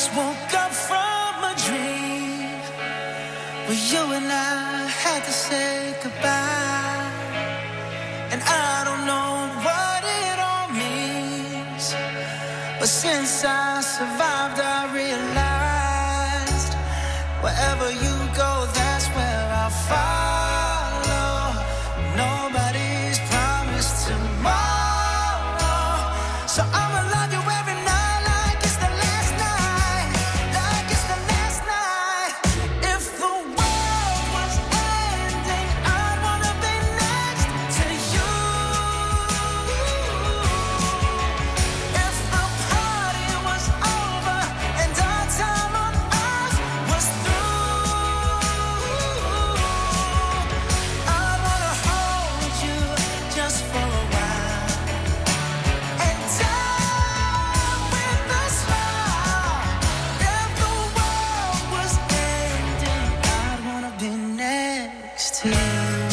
just woke up from a dream where you and I had to say goodbye, and I don't know what it all means, but since I survived I realized wherever you go, that's where I'll follow. Nobody's promised tomorrow, so I'ma love you every night like it's the last night, like it's the last night. If the world was ending, I'd wanna be next to you. If the party was over and our time on earth was through, I'd wanna hold you just for a while and die with a smile. If the world was ending, I'd wanna be next to you.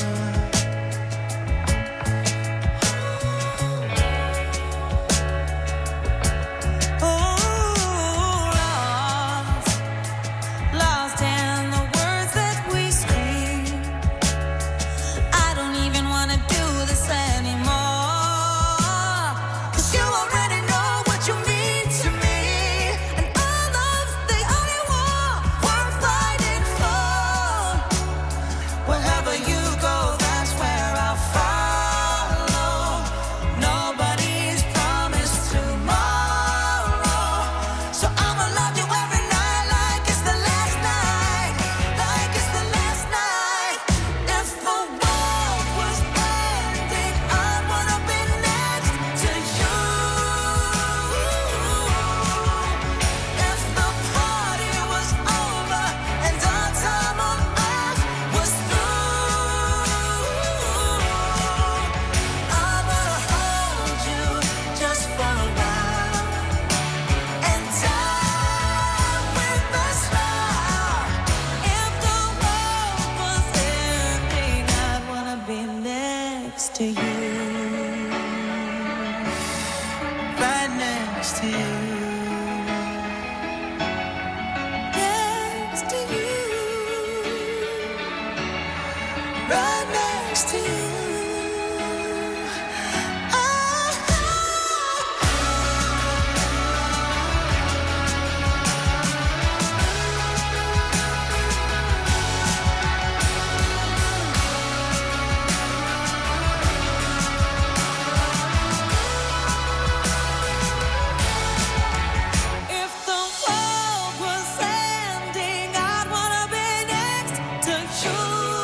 Lost in the words that we scream. I don't even wanna do this anymore, 'cause you already know what you mean to me, and our love's the only war worth fighting for. Wherever you go, that's where I'll follow. Nobody's promised tomorrow, so I'ma love you every night like it's the last night, like it's the last night. If the world was ending, I'd wanna be next to you. If the party was over and our time on earth was through, I wanna hold you just for a while and die with a smile. If the world was ending, I'd wanna be next to you, right next to you, next to you, right next to you. If the world was ending, I'd wanna be next to you.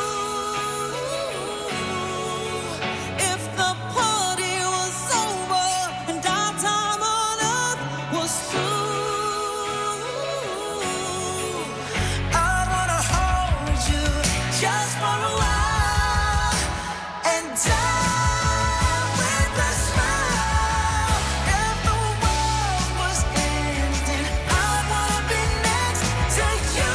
If the party was over and our time on earth was through, I'd wanna hold you just for a while and die with a smile. If the world was ending, I'd wanna be next to you.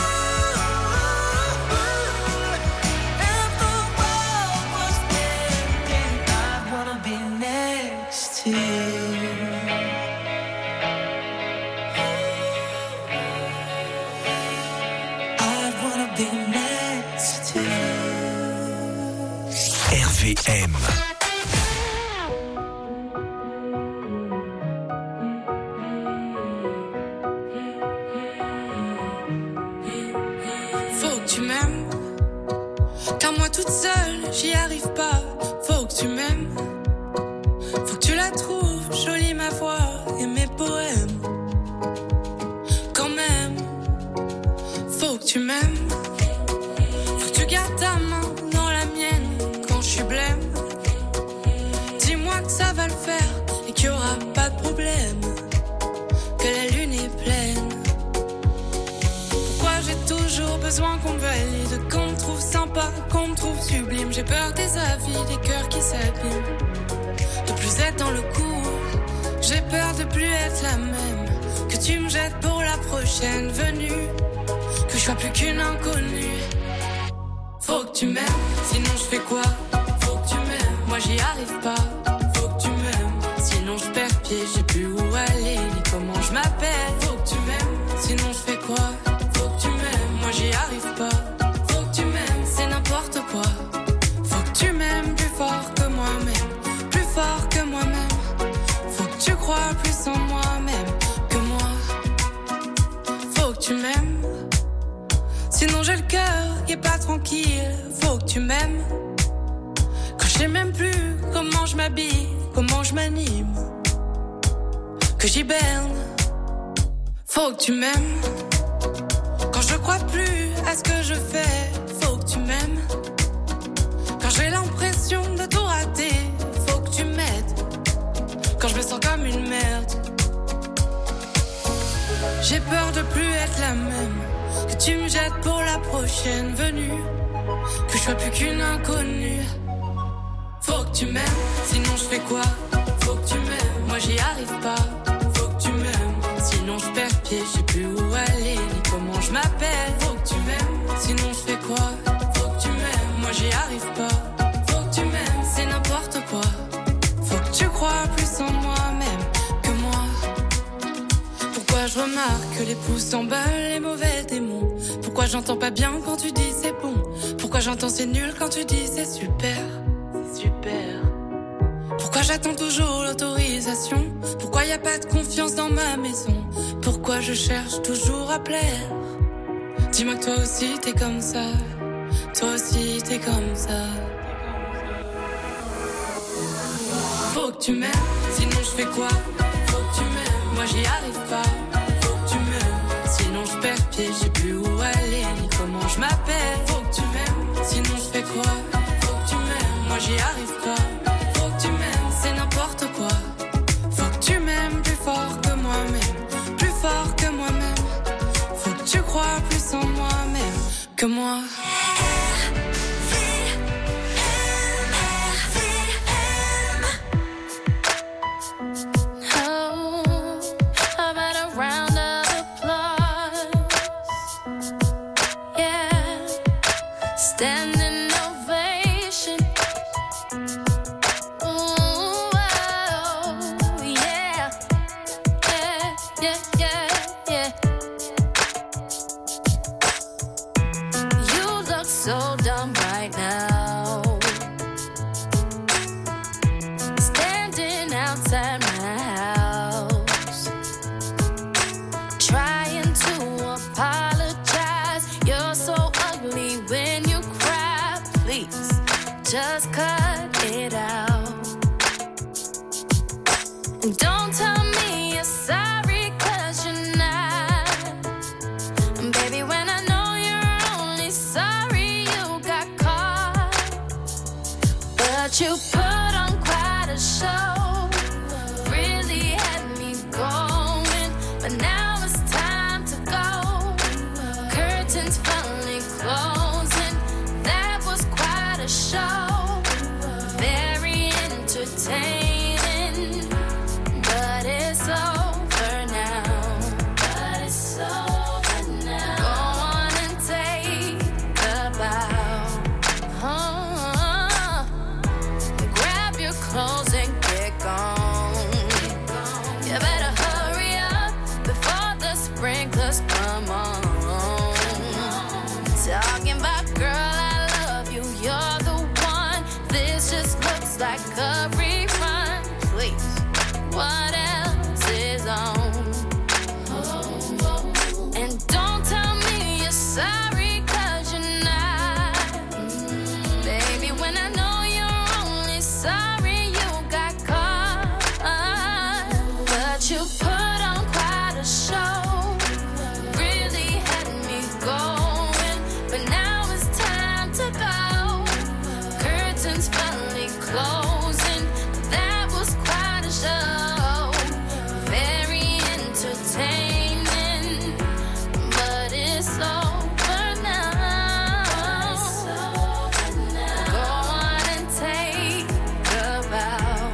If the world was ending, I'd wanna be next to you. I'd wanna be next to you. RVM. Faut que tu m'aimes, car moi toute seule j'y arrive pas. Faut que tu m'aimes, faut que tu la trouves jolie ma voix et mes poèmes. Quand même, faut que tu m'aimes, faut que tu gardes ta main dans la mienne quand je suis blême. Dis-moi que ça va le faire et qu'il y aura pas de problème, que la lune est pleine. Pourquoi j'ai toujours besoin qu'on me valide, qu'on me trouve sympa, qu'on me trouve sublime. J'ai peur des avis, des cœurs qui s'abîment, de plus être dans le coup. J'ai peur de plus être la même, que tu me jettes pour la prochaine venue, que je sois plus qu'une inconnue. Faut que tu m'aimes, sinon je fais quoi? Faut que tu m'aimes, moi j'y arrive pas. Faut que tu m'aimes, sinon je perds pied, j'ai plus où aller ni comment je m'appelle. Faut que tu m'aimes, fort que moi-même, plus fort que moi-même. Faut que tu crois plus en moi-même que moi. Faut que tu m'aimes, sinon j'ai le cœur qui est pas tranquille. Faut que tu m'aimes, quand je sais même plus comment je m'habille, comment je m'anime, que j'hiberne. Faut que tu m'aimes, quand je crois plus à ce que je fais. Faut que tu m'aimes, quand j'ai l'impression de tout rater. Faut que tu m'aides, quand je me sens comme une merde. J'ai peur de plus être la même, que tu me jettes pour la prochaine venue, que je sois plus qu'une inconnue. Faut que tu m'aimes, sinon je fais quoi? Faut que tu m'aimes, moi j'y arrive pas. Faut que tu m'aimes, sinon je perds pied, je sais plus où aller ni comment je m'appelle. Faut que tu m'aimes, sinon je fais quoi? Faut que tu m'aimes, moi j'y arrive pas. Faut que tu m'aimes, c'est n'importe quoi. Faut que tu crois plus en moi-même que moi. Pourquoi je remarque que les pouces s'emballent, les mauvais démons? Pourquoi j'entends pas bien quand tu dis c'est bon? Pourquoi j'entends c'est nul quand tu dis c'est super? C'est super. Pourquoi j'attends toujours l'autorisation? Pourquoi y a pas de confiance dans ma maison? Pourquoi je cherche toujours à plaire? Dis-moi que toi aussi t'es comme ça. Toi aussi t'es comme ça. Faut que tu m'aimes, sinon je fais quoi? Faut que tu m'aimes, moi j'y arrive pas. Faut que tu m'aimes, sinon je perds pied, je sais plus où aller ni comment je m'appelle. Faut que tu m'aimes, sinon je fais quoi? Faut que tu m'aimes, moi j'y arrive pas. Faut que tu m'aimes, c'est n'importe quoi. Faut que tu m'aimes plus fort que moi-même, plus fort que moi-même. Faut que tu crois plus en moi-même que moi. Just cut it out. And don't tell me you're sorry, 'cause you're not. And baby, when I know you're only sorry you got caught. But you put on quite a show, really had me going. But now it's time to go. Curtains finally closing. That was quite a show. Very entertaining, but it's over now. But it's over now. Go on and take a bow. Grab your clothes and get gone. You better hurry up before the sprinklers come on. Talking about girl, I love you, you're the one. This just looks like a rerun. Please, what else is on? And don't tell me you're sorry, 'cause you're not. Baby, when I know you're only sorry you got caught. But you put on quite a show, really had me going. But now it's time to go. Curtains finally closing. That was quite a show. Very entertaining, but it's over now. Go on and take a bow.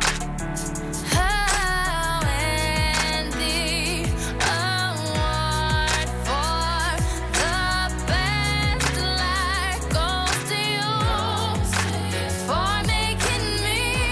Oh, and the award for the best life goes to you, for making me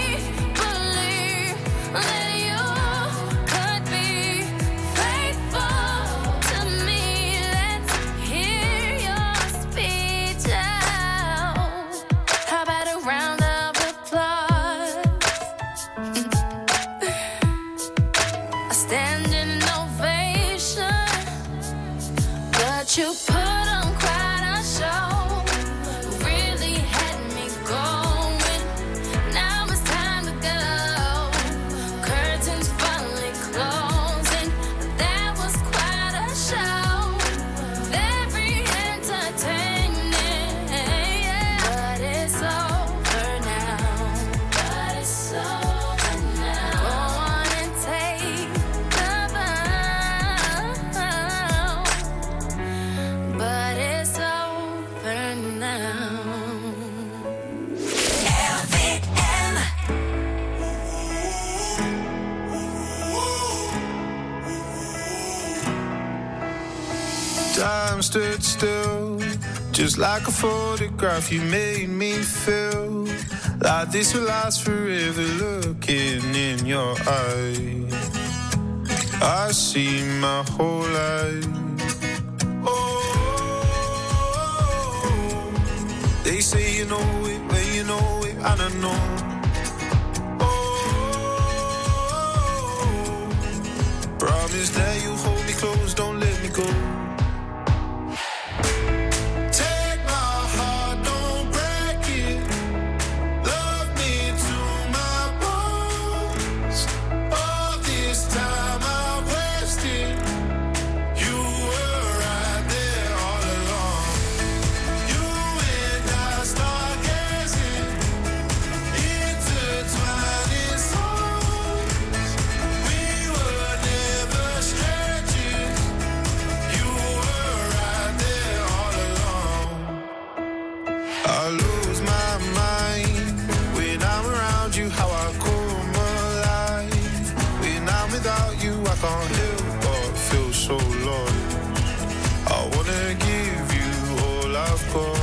stood still, just like a photograph. You made me feel like this will last forever. Looking in your eyes, I see my whole life. Oh, they say you know it, when you know it, I don't know. Promise that you hold me close, don't let me go. Take my heart, don't break it. Love me to my bones. All this time I wasted. You were right there all along. You and I start gazing, intertwining souls. We were never strangers. You were right there all along. I lose my mind when I'm around you. How I come alive when I'm without you. I can't help but feel so lost. I wanna give you all I've got.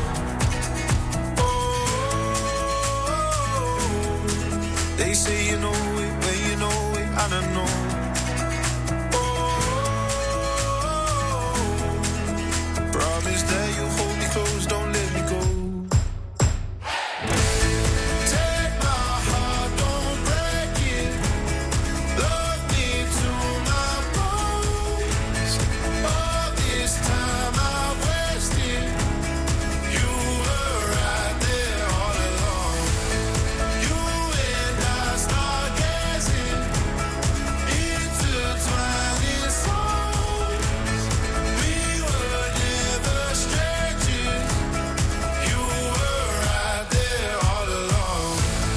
Oh, they say you know it, when you know it, I don't know. Promise that you'll hold me close, don't let me go. Take my heart, don't break it. Love me to my bones. All this time I wasted. You were right there all along. You and I start gazing, intertwining souls. We were never strangers. You were right there all along.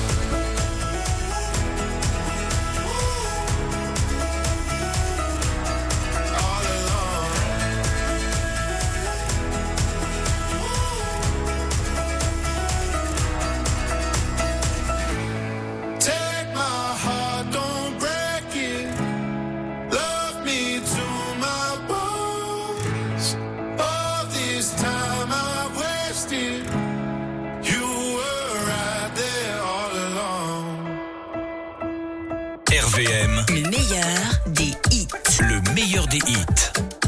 All along. Take my heart, don't break it. Love me to my bones. All this time I wasted. You were right there all along. RVM, Le meilleur des hits. le meilleur des hits.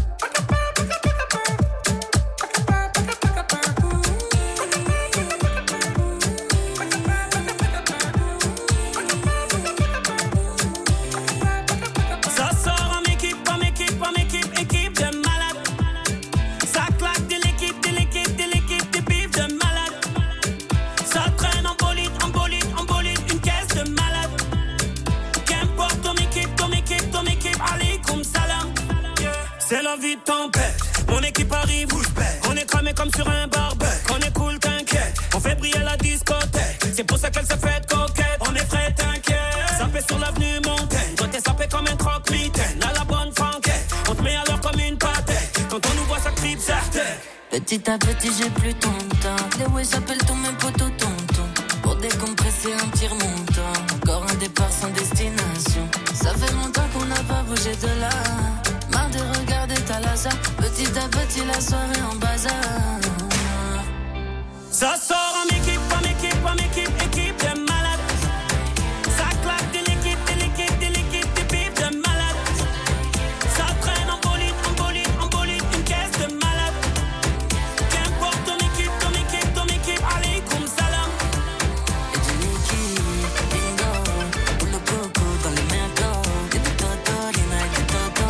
Ça sort en équipe, en équipe, en équipe, équipe de malades. Ça claque de l'équipe, de l'équipe, de l'équipe, des bifs de malades. Ça traîne en bolide, en bolide, en bolide, une caisse de malades. Qu'importe ton équipe, ton équipe, ton équipe, alaikum salam. C'est la vie de tempête, mon équipe arrive, on est cramé comme sur un barbecue. On est cool, t'inquiète, on fait briller la discothèque. C'est pour ça qu'elle se fait coquette, on est frais, t'inquiète. Sapé sur l'avenue Montaigne, toi t'es sapé comme un croque-mitaine. À la bonne franquette, on te met alors comme une pâtée. Quand on nous voit ça tripe certaine. Petit à petit j'ai plus ton temps. Les ouais j'appelle tous mes potos tonton. Pour décompresser un petit remontant. Encore un départ sans destination. Ça fait longtemps qu'on n'a pas bougé de là. Marre de regarder ta laza. Petit à petit la soirée en bazar. Ça sort en équipe, en équipe, en équipe, équipe de malades. Ça claque de l'équipe, de l'équipe, de l'équipe, des bifs de malades. Ça traîne en bolide, en bolide, en bolide, une caisse de malades. Qu'importe ton équipe, ton équipe, ton équipe, alaikum salam. Et du liquide, bingo. Pour le coco dans les mercos. Et du toto, l'ina et du toto.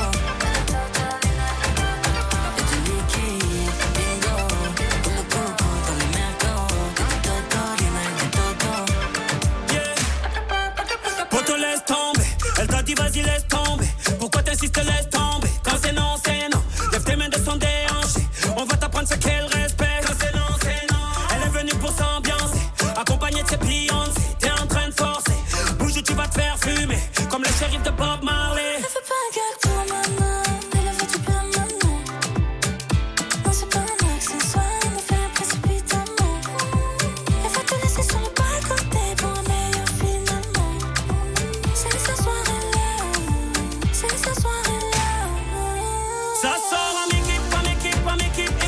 Et du liquide, bingo. Pour le coco dans les mercos. Et du toto, l'ina et du toto. Yeah. Poto laisse tomber, elle t'a dit vas-y laisse tomber. Pourquoi t'insistes, laisse tomber. Quand c'est non, c'est non. Lève tes mains de son déhanché. On va t'apprendre ce qu'elle respecte. Quand c'est non, c'est non. Elle est venue pour s'ambiancer, accompagnée de ses Beyoncé. T'es en train de forcer, bouge ou tu vas te faire fumer. Comme le shérif de Bob Marley. Ne fais pas un gag pour maman. Elle a fait du bien maman. Non c'est pas un accessoire. Ne fais rien précipitamment. Elle va te laisser sur le bas-côté pour un meilleur finalement. C'est sa soirée-là. C'est sa soirée-là. Ça sort en équipe, en équipe, en équipe,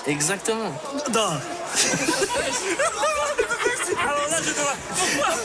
Exactement. Non. Alors là, je dois. Pourquoi?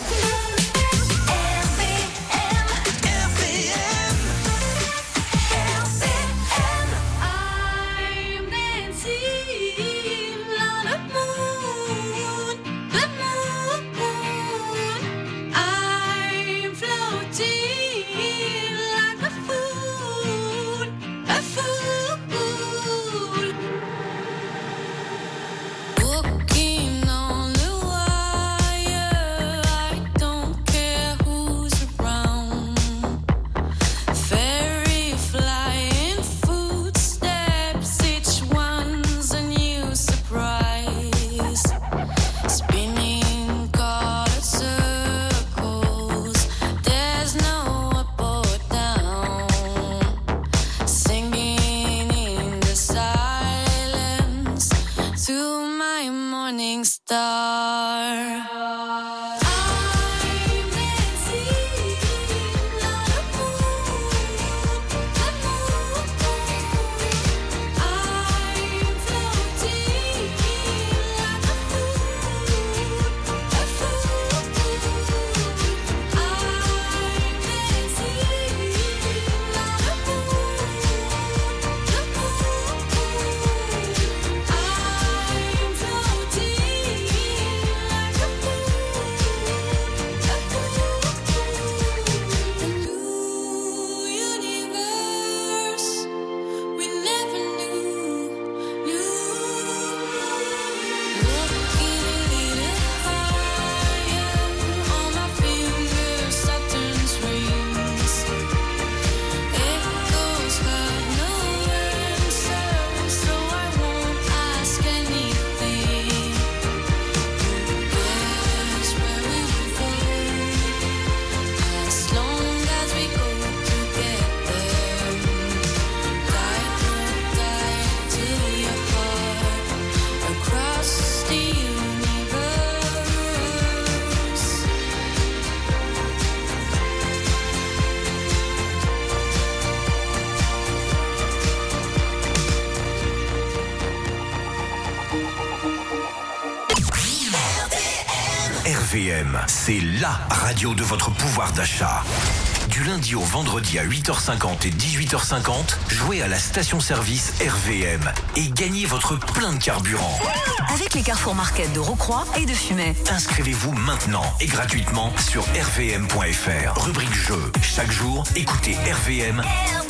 RVM, c'est LA radio de votre pouvoir d'achat. Du lundi au vendredi à 8h50 et 18h50, jouez à la station-service RVM et gagnez votre plein de carburant. Avec les Carrefour Market de Rocroi et de Fumay. Inscrivez-vous maintenant et gratuitement sur rvm.fr. Rubrique jeu. Chaque jour, écoutez RVM.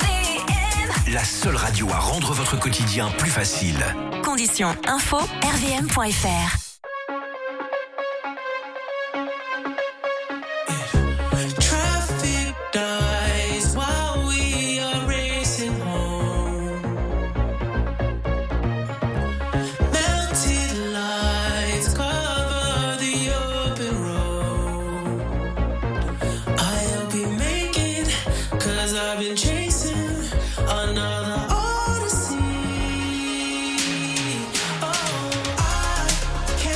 La seule radio à rendre votre quotidien plus facile. Conditions info rvm.fr. Another odyssey. Oh, I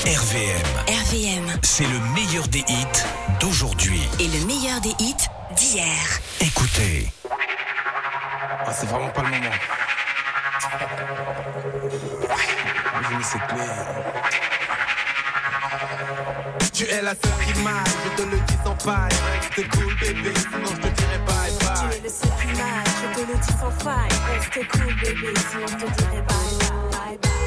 RVM. RVM. C'est le meilleur des hits d'aujourd'hui. Et le meilleur des hits d'hier. Écoutez. Ah, c'est vraiment pas le moment. J'ai mis cette clé. Tu es la seule qui m'aille, je te le dis sans faille. Reste cool bébé, sinon je te dirai bye bye. Tu es le seul qui m'aille, je te le dis sans faille. Reste cool bébé, sinon je te dirai bye bye, bye bye.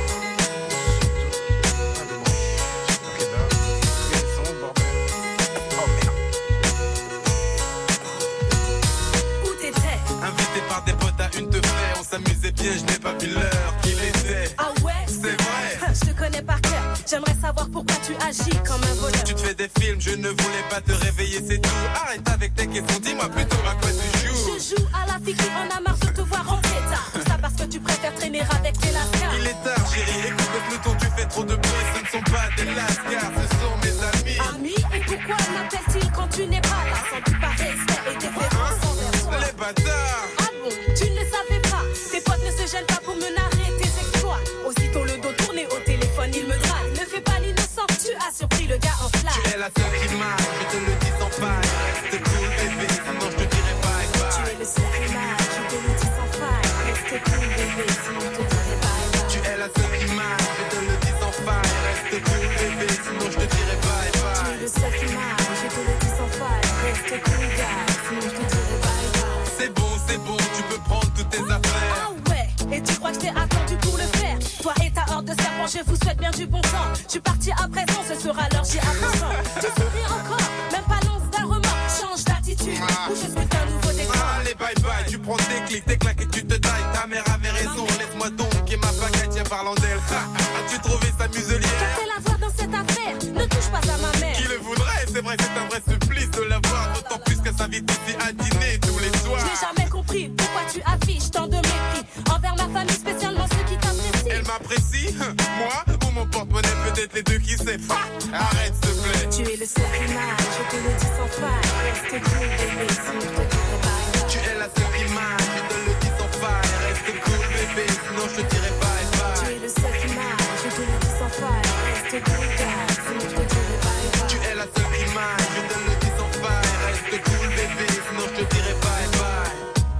Invité par des potes à une te fait, on s'amusait bien, je n'ai pas vu l'heure qu'il était. Ah ouais? C'est vrai. Je te connais par cœur, j'aimerais savoir pourquoi tu agis comme un voleur. Tu te fais des films, je ne voulais pas te réveiller, c'est tout. Arrête avec tes questions, dis-moi plutôt à quoi tu joues. Je joue à la fille qui en a marre de te voir en tard. Tout ça parce que tu préfères traîner avec tes lascars. Il est tard chérie, écoute le peloton, tu fais trop de bruit, ce ne sont pas des lascars, ce sont mes amis. Amis? Et pourquoi m'appellent-ils quand tu n'es pas là? Sans doute par respect et déférence envers toi. Les bâtards. Ah bon? Tu ne le savais pas? Tes potes ne se gênent pas pour me narrer tes exploits. Aussitôt le dos tourné au téléphone, il me drague. Ne fais pas l'innocent, tu as surpris le gars en flash. Tu es la seule qui m'aille, je te le dis sans faille. Reste cool bébé, sinon je te dirai bye bye. Tu es le seul qui m'aille, je te le dis sans faille. Reste cool bébé, sinon je te dirai bye bye. Tu es la seule qui m'aille, je te le dis sans faille. Reste cool bébé, sinon je te dirai bye Tu bye. es le seul qui m'aille, je te le dis sans faille. Reste cool gars, sinon je te dirai bye bye. C'est bon, tu peux prendre toutes tes affaires. Ah ouais, et tu crois que je t'ai attendu pour le faire? Toi et ta horde de serpents, je vous souhaite bien du bon temps. Je suis parti à présent, ce sera l'heure, j'y apprends. Tu souris encore, même pas l'once d'un remords. Change d'attitude, ou je suis un nouveau décor. Allez bye bye, tu prends tes clics, tes claques et tu te tailles. Ta mère avait raison, laisse-moi donc et ma pagaille, tiens parlant d'elle. As-tu trouvé sa muselière? T'as fait la voir dans cette affaire, ne touche pas à ma mère. Qui le voudrait? C'est vrai, c'est un vrai supplice de la voir. D'autant plus qu'elle s'invite ici à dîner tous les soirs. Je n'ai jamais compris pourquoi tu affiches tant de mépris envers ma famille, spécialement ceux qui t'apprécient. Elle m'apprécie, moi ou mon porte-monnaie, peut-être les deux, qui sait. Arrête s'il te plaît. Tu es le seul qui m'aille, je te le dis sans faille. Reste cool bébé, sinon je te dirai bye bye. Tu es la seule qui m'aille, je te le dis sans faille. Reste cool bébé, sinon je te dirai bye Tu bye. es le seul qui m'aille, je te le dis sans faille. Reste cool gars, sinon je te dirai bye bye. Tu es la seule qui m'aille, je te le dis sans faille. Reste cool bébé, sinon je te dirai bye bye.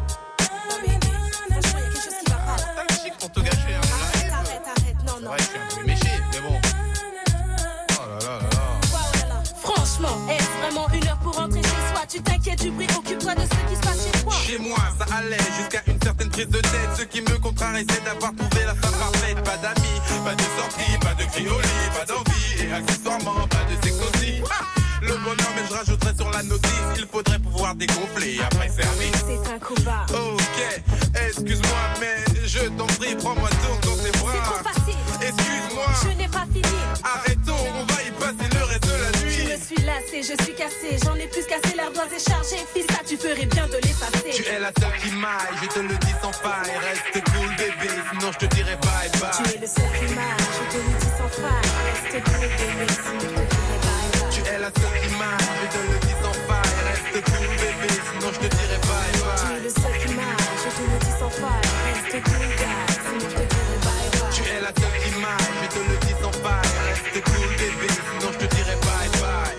T'as le chic pour tout gâcher, hein. Arrête, non, non. Ouais, je suis un peu méché, mais bon. Oh là là là là. Franchement, est-ce vraiment une heure pour rentrer chez soi? Tu t'inquiètes du bruit, occupe-toi de ce qui se passe chez toi. Chez moi, ça allait jusqu'à une certaine prise de tête. Ce qui me contrarie, c'est d'avoir trouvé la femme parfaite. Pas d'amis, pas de sortie, pas de criolis, pas d'envie. Et accessoirement, pas de sexe aussi. Le bonheur, mais je rajouterai sur la notice. Il faudrait pouvoir dégonfler, après service. C'est un coup bas. Ok, excuse-moi, mais je t'en prie, prends-moi donc dans tes bras. C'est trop facile. Excuse-moi, Je n'ai pas fini. arrêtons, on va y passer le reste de la Je nuit. me suis lassée, je suis cassée. J'en ai plus cassé, l'ardoise est chargée. Fils, ça, tu ferais bien de l'effacer. Tu es la seule qui m'aille, je te le dis sans faille. Reste cool bébé, sinon je te dirai bye bye. Tu es le seul qui m'aille, je te le dis sans faille. Reste cool bébé, sinon je te dirai bye bye. Tu es la seule qui m'aille, je te le dis sans faille. Reste cool bébé, sinon je te dirai bye Tu es bye. le seul qui m'aille, je te le dis sans faille. Reste cool gars, sinon je te dirai bye bye. Tu es la seule qui m'aille, je te le dis sans faille. Reste cool bébé, sinon je te dirai bye bye.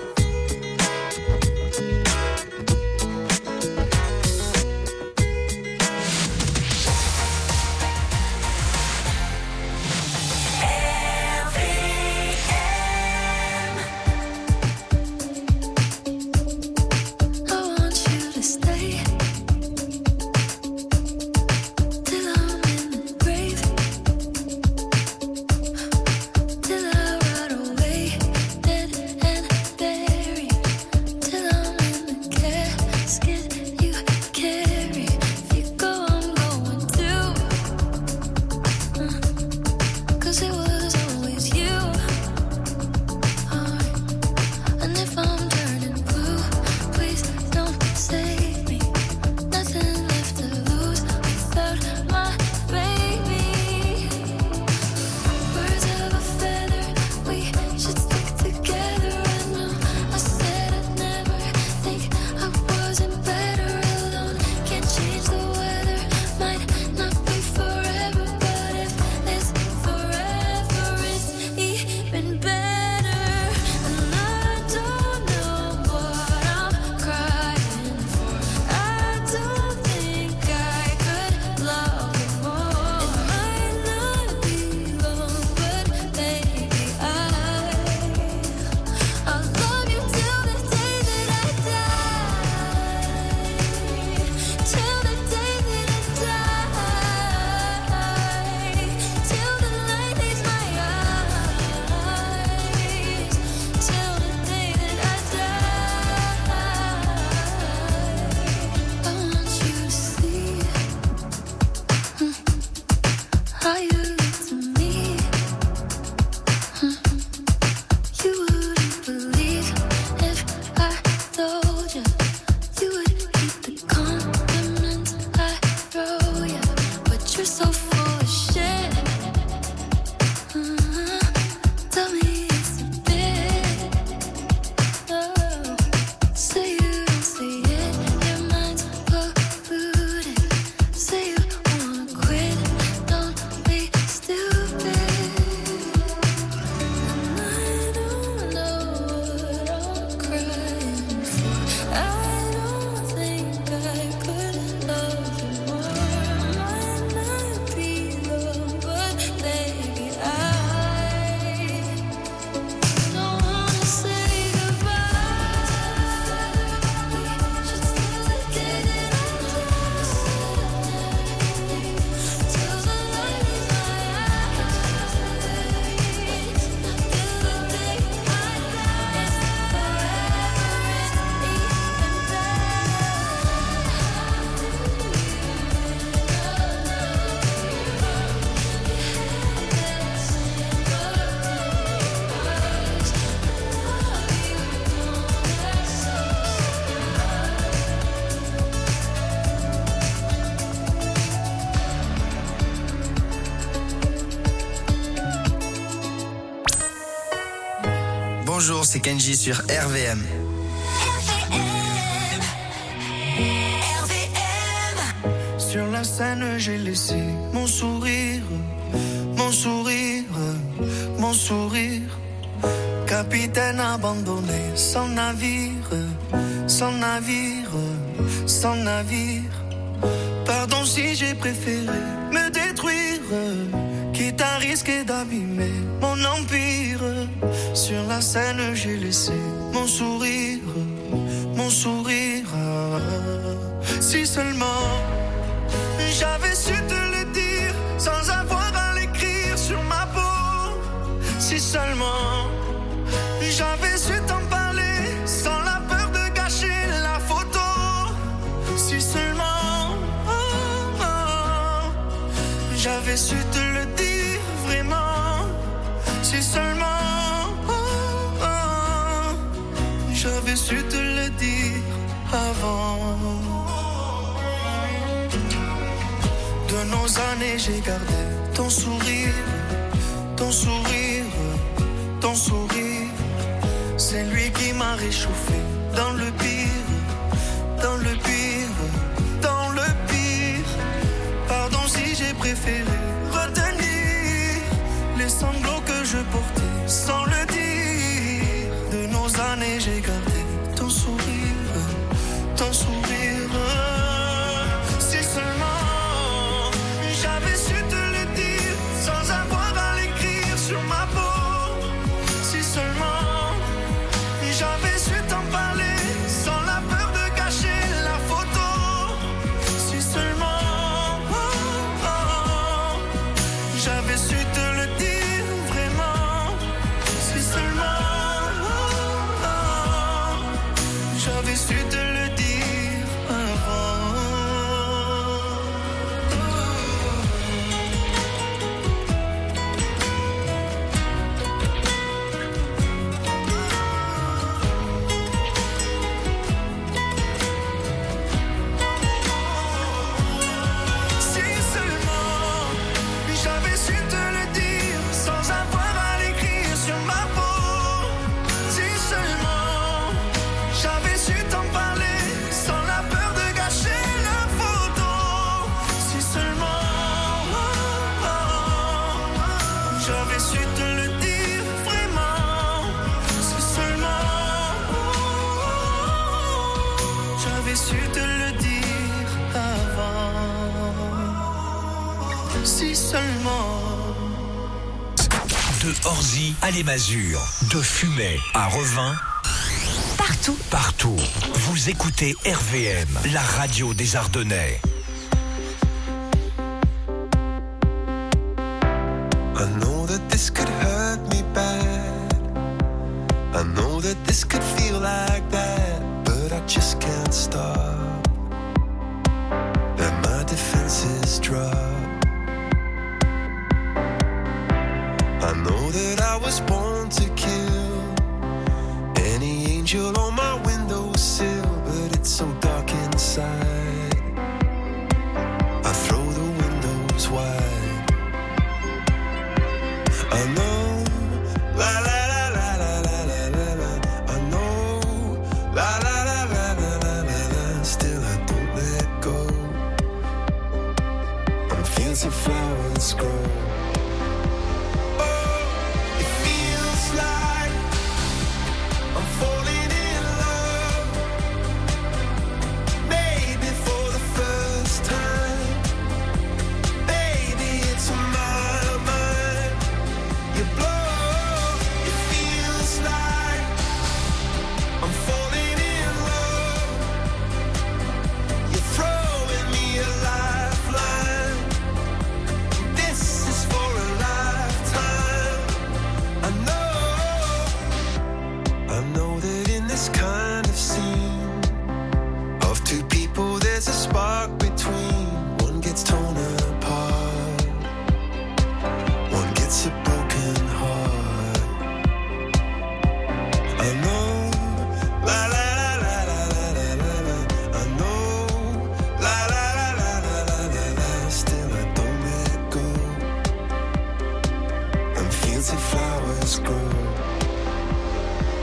Bonjour, c'est Kenji sur RVM. Sur la scène, j'ai laissé mon sourire, mon sourire, mon sourire. Capitaine abandonné, sans navire, sans navire, sans navire. Pardon si j'ai préféré me détruire, quitte à risquer d'abîmer mon empire. Sur la scène, j'ai laissé mon sourire, mon sourire. Si seulement j'avais su te le dire sans avoir à l'écrire sur ma peau. Si seulement j'avais su t'en parler sans la peur de gâcher la photo. Si seulement j'avais su te le dire vraiment. Si seulement j'avais su te le dire avant. De nos années, j'ai gardé ton sourire, ton sourire, ton sourire. C'est lui qui m'a réchauffé dans le pire, dans le pire, dans le pire. Pardon si j'ai préféré retenir les sanglots que je portais sans le dire. De nos années, j'ai gardé ton sourire, ton sourire. Si seulement j'avais su te le dire sans avoir à l'écrire sur ma peau. Si seulement j'avais su t'en parler sans la peur de gâcher la photo. Si seulement j'avais su te le dire vraiment. Si seulement j'avais su te le dire avant. Si seulement j'avais su te le dire sans avoir à l'écrire sur ma peau. Si seulement j'avais su t'en parler sans la peur de gâcher la photo. Si seulement j'avais su te le dire vraiment. Si seulement j'avais su te le dire avant. Si seulement. De Orzy à Les Masures, de Fumay à Revin, Partout. partout, vous écoutez RVM, la radio des Ardennais. I know that this could hurt me bad. I know that this could feel like that, but I just can't stop. Let my defenses drop. I know that I was born to kill any angel on my windowsill, but it's so dark inside. I throw the windows wide. I know, la la la la la la la la la. I know, la la la la la la la la. Still I don't let go. And fields of flowers grow. Oh, it feels like I'm falling in love. Maybe for the first time. Baby, it's on my mind. You blow, it feels like I'm falling in love. You're throwing me a lifeline. This is for a lifetime. I know that in this kind of scene of two people, there's a spark between. One gets torn apart, one gets a broken heart. I know, la la la la la la la la. I know, la la la la la la la la. Still I don't let go. And fields of flowers grow.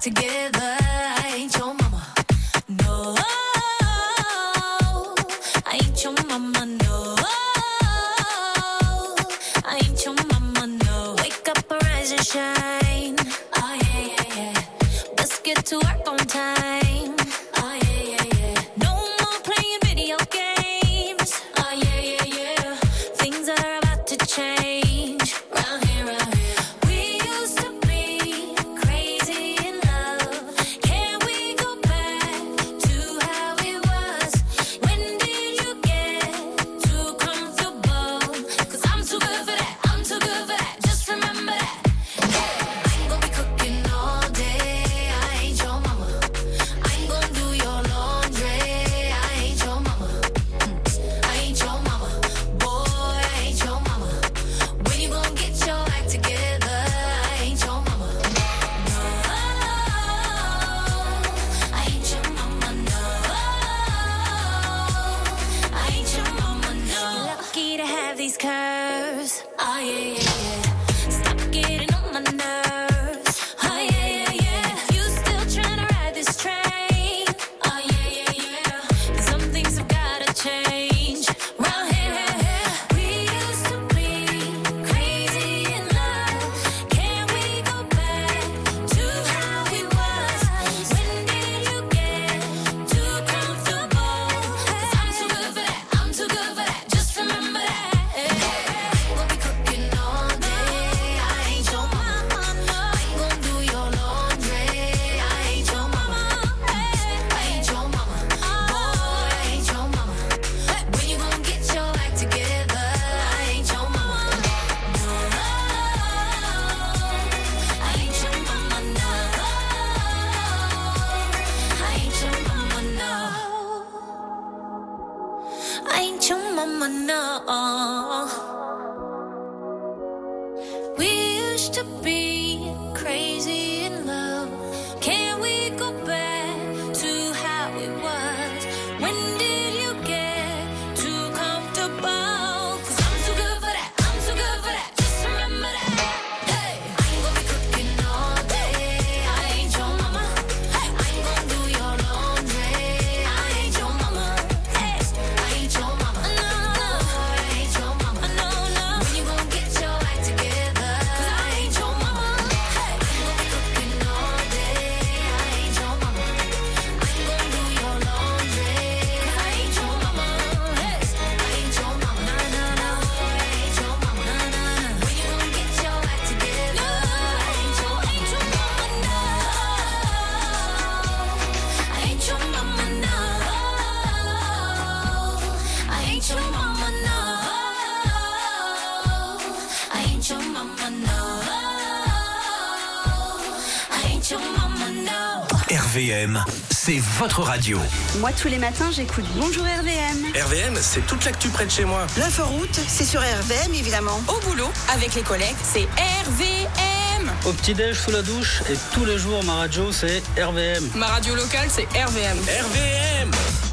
together. I ain't your mama. No, I ain't your mama. No, I ain't your mama. No, wake up, arise and shine. Oh yeah, yeah, yeah. Let's get to work on time. Oh yeah, yeah, yeah. No more playing video games. Oh yeah, yeah, yeah. Things are about to change. Round here, round here. We used to be crazy in love. Can we go back to how it was? When did you get too comfortable? 'Cause I'm too good for that. I'm too good for that. Just remember that. Yeah. I ain't gonna be cooking all day. I ain't your mama. I ain't gonna do your laundry. I ain't your mama. I ain't your mama. Boy, I ain't your mama. When you gonna get your act together? I ain't your mama. No, I ain't your mama. No, I ain't your mama. No. Lucky to have these curves. Oh yeah, yeah, yeah. Stop getting on my nerves. Oh yeah, yeah, yeah. You still trying to ride this train? Oh yeah, yeah, yeah. Some things have gotta change. Round here, we used to be crazy in love. Can we go back to how it was? When did you get too comfortable? 'Cause I'm too good for that. I'm too good for that. Just remember that. I ain't gonna be cooking all day. I ain't your mama. I ain't gonna do your laundry. I ain't your mama. I ain't your mama. Boy, I ain't your mama. When you gonna get your act together? I ain't your mama. No, I ain't your mama. No, I ain't your mama. No, I ain't your mama. No. We used to be crazy in love. Can we go back to how it was? When did you get too comfortable? 'Cause I'm too good for that. I'm too good for that. Just remember that. Hey, I ain't gonna be cooking all day. I ain't your mama. I ain't gonna do your laundry. I ain't your mama. Hey, I ain't your mama. No, no, I ain't your mama. No, no. When you gonna get your act together? 'Cause I ain't your mama. Hey, I ain't gonna be cooking all day. I ain't your mama. I ain't gonna do your laundry. 'Cause I ain't your mama. Hey, I ain't your mama. No, no, no. I ain't your mama. No, no, no. When you gonna get your act together? I ain't your mama. No, I ain't your mama. No, I ain't your mama. No, I ain't your mama. No, I ain't your mama. No. RVM, c'est votre radio. Moi, tous les matins, j'écoute Bonjour RVM. RVM, c'est toute l'actu près de chez moi. L'inforoute, c'est sur RVM, évidemment. Au boulot, avec les collègues, c'est RVM. Au petit-déj, sous la douche, et tous les jours, ma radio, c'est RVM. Ma radio locale, c'est RVM. RVM.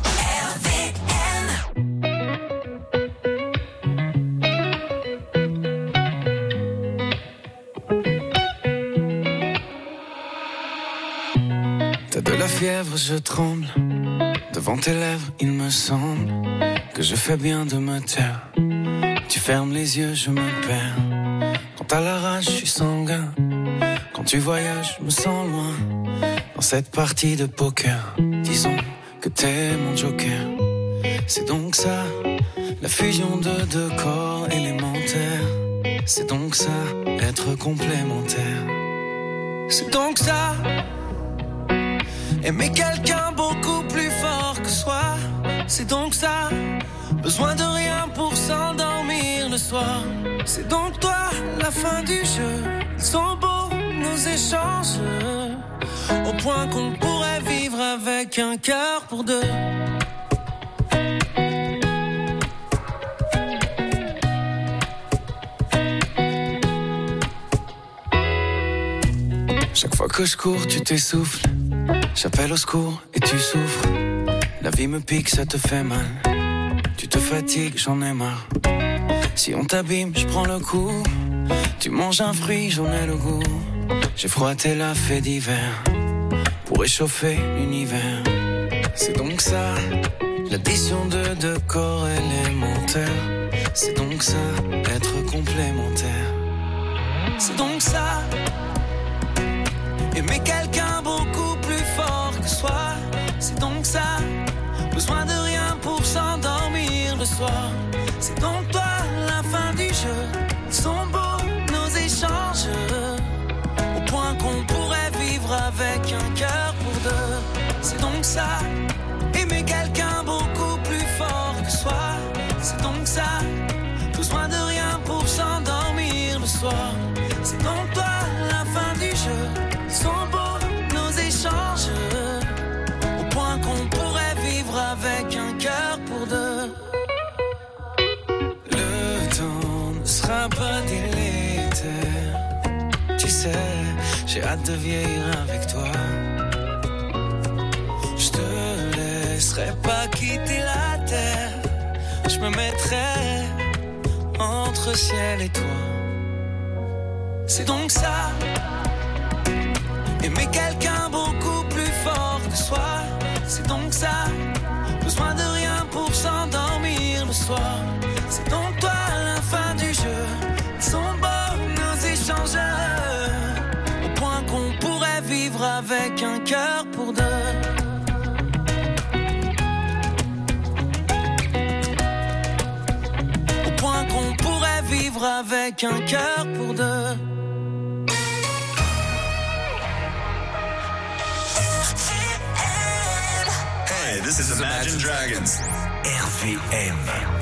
T'as de la fièvre, je tremble. Devant tes lèvres, il me semble que je fais bien de me taire. Tu fermes les yeux, je me perds. Quand t'as la rage, je suis sanguin. Quand tu voyages, je me sens loin. Dans cette partie de poker, disons que t'es mon joker. C'est donc ça, la fusion de deux corps élémentaires. C'est donc ça, être complémentaire. C'est donc ça, aimer quelqu'un beaucoup plus fort que soi. C'est donc ça, besoin de rien pour s'endormir le soir. C'est donc toi, la fin du jeu. Ils sont beaux, nos échanges, au point qu'on pourrait vivre avec un cœur pour deux. Chaque fois que je cours, tu t'essouffles. J'appelle au secours et tu souffres. La vie me pique, ça te fait mal. Tu te fatigues, j'en ai marre. Si on t'abîme, je prends le coup. Tu manges un fruit, j'en ai le goût. J'ai froid, t'es la fait d'hiver. pour réchauffer l'univers. C'est donc ça, l'addition de deux corps élémentaires. C'est donc ça, être complémentaire. C'est donc ça, aimer quelqu'un beaucoup plus fort que soi. C'est donc ça, besoin de rien pour s'endormir le soir. C'est donc toi, la fin du jeu. Ils sont beaux nos échanges, au point qu'on pourrait vivre avec un cœur pour deux. C'est donc ça, aimer quelqu'un beaucoup plus fort que soi. C'est donc ça, besoin de rien pour s'endormir le soir. C'est donc toi, la fin du jeu. Ils sont beaux nos échanges, au point qu'on pourrait vivre avec un cœur pour deux. Le temps ne sera pas délétère. Tu sais, j'ai hâte de vieillir avec toi. Je te laisserai pas quitter la terre. Je me mettrai entre ciel et toi. C'est donc ça, aimer quelqu'un beaucoup plus fort que soi. C'est donc ça, besoin de rien pour s'endormir le soir. C'est donc toi, la fin du jeu. Ils sont beaux nos échanges, au point qu'on pourrait vivre avec un cœur pour deux. Au point qu'on pourrait vivre avec un cœur pour deux. Hey, this is Imagine Dragons. RVM.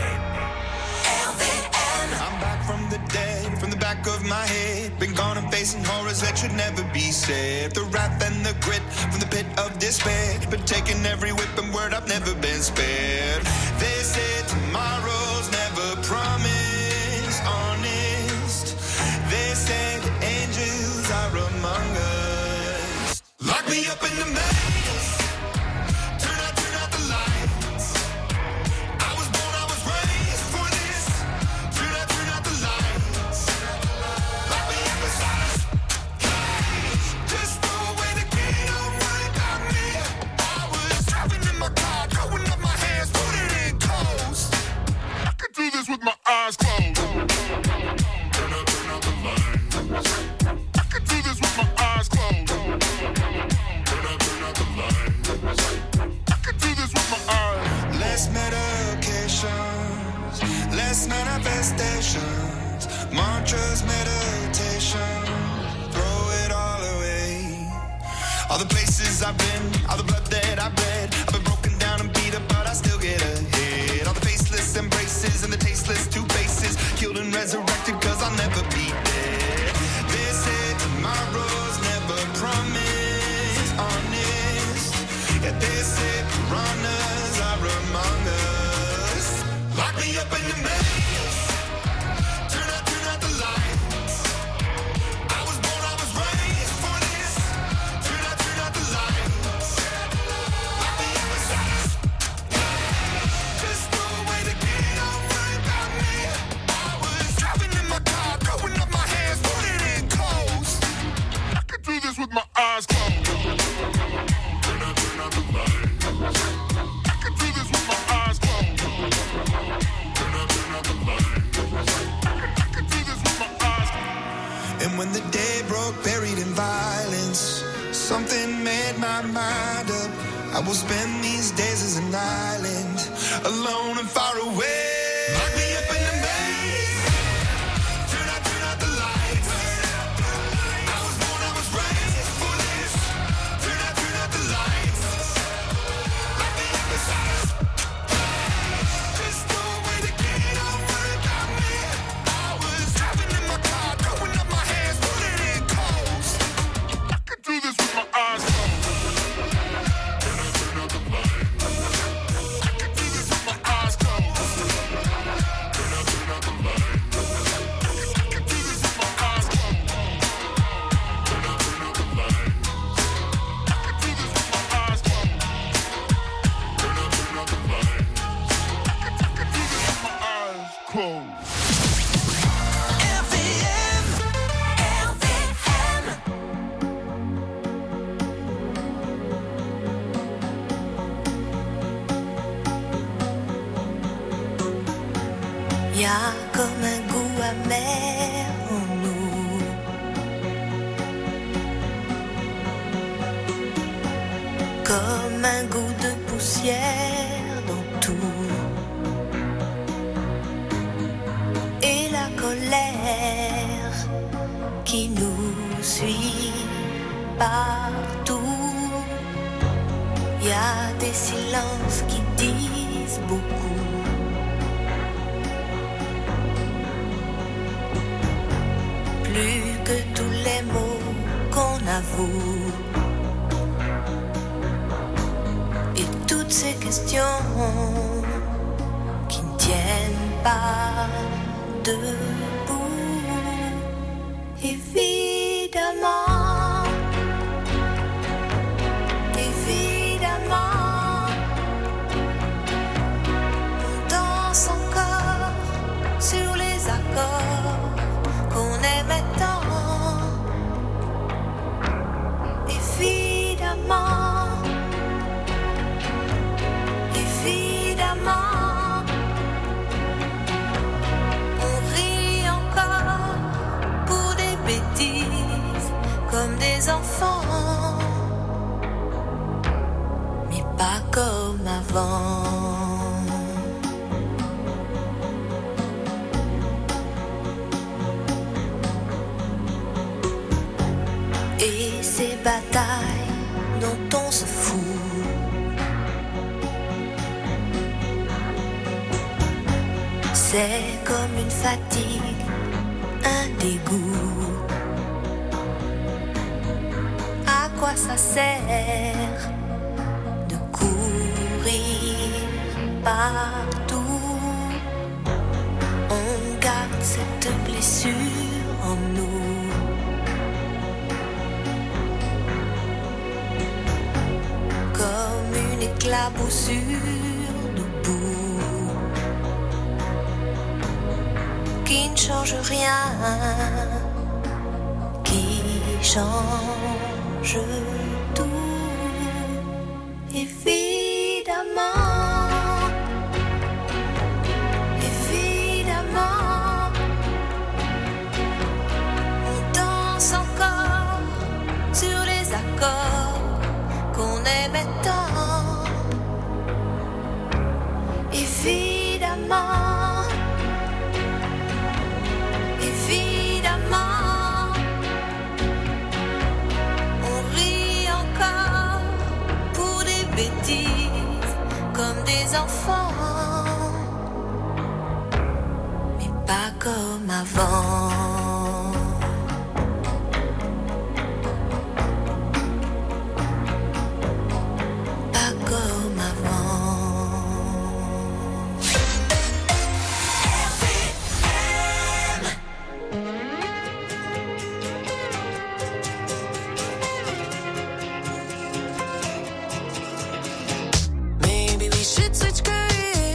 I'm back from the dead, from the back of my head. Been gone and facing horrors that should never be said. The wrath and the grit from the pit of despair. Been taking every whip and word, I've never been spared. They said tomorrow's never promised, honest. They said the angels are among us. Lock me up in the maze. Turn out the lights. I was born, I was raised for this. Turn out the lights. Lock me up inside this cage. Just throw away the key, don't worry about me. I was driving in my car, throwing up my hands, put it in coast. I could do this with my eyes closed. Turn out the lights. I could do this with my eyes closed. Turn out the lights. I could do this with my eyes. Less medications, less manifestations, mantras, meditation, throw it all away. All the places I've been, all the blood that I've bled, I've been broken down and beat up, but I still get ahead. All the faceless embraces and the tasteless two faces, killed and resurrected, cause I'll never be dead. They said tomorrow's never promised, honest. Yeah, they said piranhas are among us. Lock me up in the maze. Turn out the lights. I was born, I was raised for this. Turn out the lights. Lock me up inside this cage. Just throw away the key, don't worry about me. I was driving in my car, throwing up my hands, put it in coast. I could do this with my eyes closed. Turn out the lights. I could do this with my eyes closed. Turn out the lights. I could do this with my eyes closed. And when the day broke, buried in violence, something made my mind up. I will spend these days as an island, alone and far away. Lock me up in the maze. Turn out the lights. I was born, I was raised for this. Turn out the lights. Lock me up inside this cage. Just throw away the key, don't worry about me. I was driving in my car, throwing up my hands, put it in coast. I could do this with my eyes closed. Turn out the lights. I could do this with my eyes closed. a comme un goût amer en nous. Comme un goût de poussière dans tout. Et la colère qui nous suit partout. Y a des silences qui disent beaucoup. Plus que tous les mots qu'on avoue. Et toutes ces questions qui ne tiennent pas debout. Évidemment, évidemment, on danse encore sur les accords qu'on aimait tant. Évidemment, évidemment, on rit encore pour des bêtises comme des enfants, mais pas comme avant. Et ces batailles dont on se fout, c'est comme une fatigue, un dégoût. À quoi ça sert de courir partout? On garde cette blessure en nous. Comme une éclaboussure de boue qui ne change rien, qui change tout. Évidemment, évidemment, on danse encore sur les accords qu'on aimait tant. Évidemment, évidemment, on rit encore pour des bêtises comme des enfants, mais pas comme avant. Pas comme avant. Maybe we should switch careers.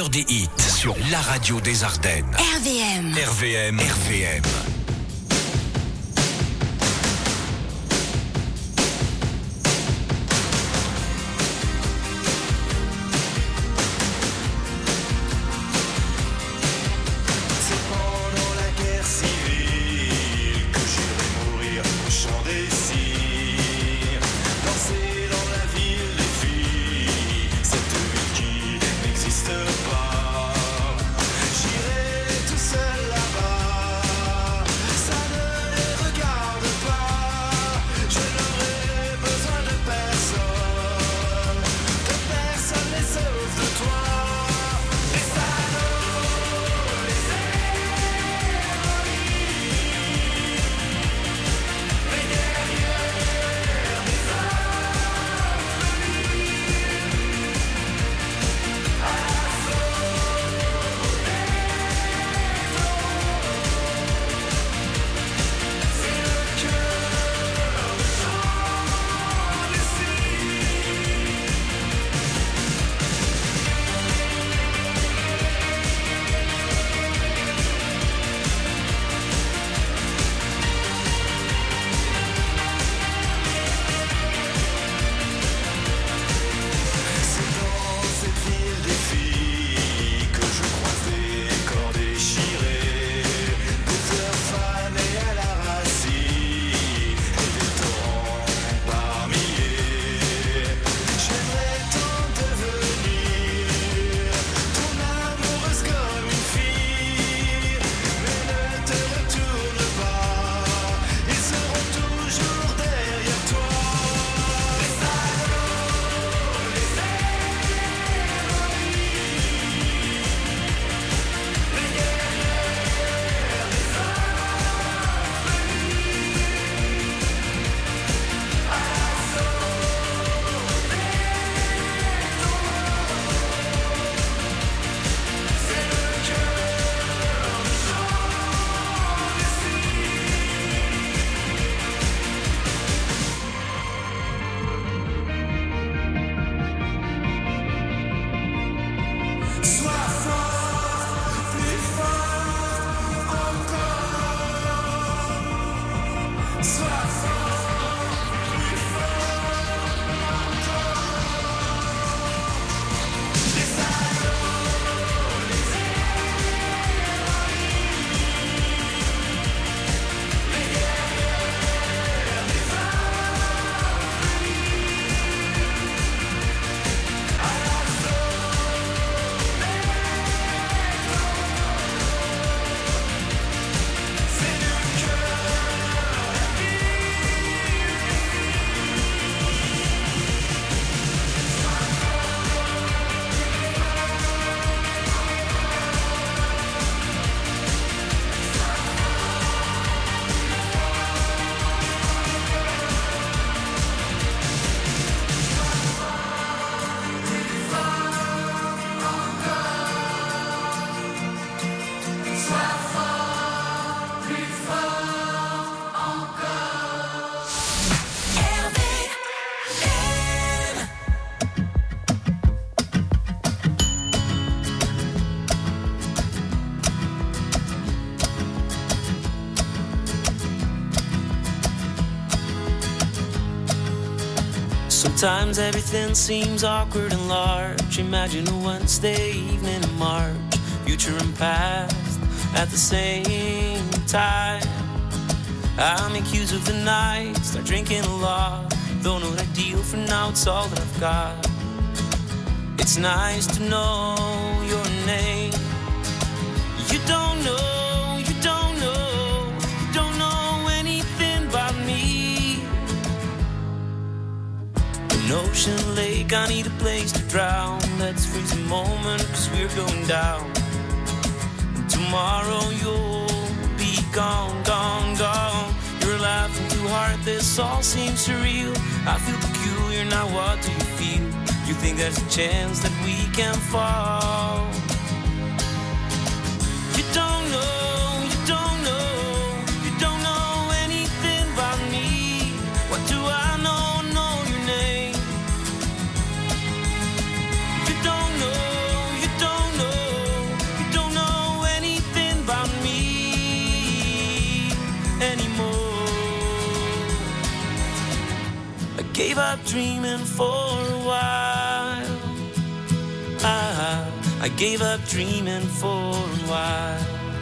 meilleur des hits sur la radio des Ardennes. RVM. RVM. RVM. Sometimes everything seems awkward and large. Imagine a Wednesday evening in March, future and past at the same time. I make use of the night, start drinking a lot. Don't know what I deal for now, it's all that I've got. It's nice to know your name. You don't know, you don't know, you don't know anything about me. An ocean lake, I need a place to drown. Let's freeze a moment, cause we're going down. And tomorrow you'll be gone, gone, gone. You're laughing too hard, this all seems surreal. I feel peculiar, now what do you feel? You think there's a chance that we can fall? You don't know, you don't know, you don't know anything about me. What do I know your name. You don't know, you don't know, gave up dreaming for a while. I gave up dreaming for a while.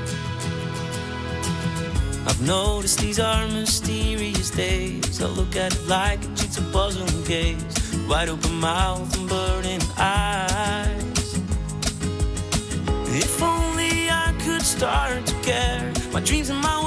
I've noticed these are mysterious days. I look at it like a jigsaw puzzle and gaze, wide open mouth and burning eyes. If only I could start to care. My dreams and my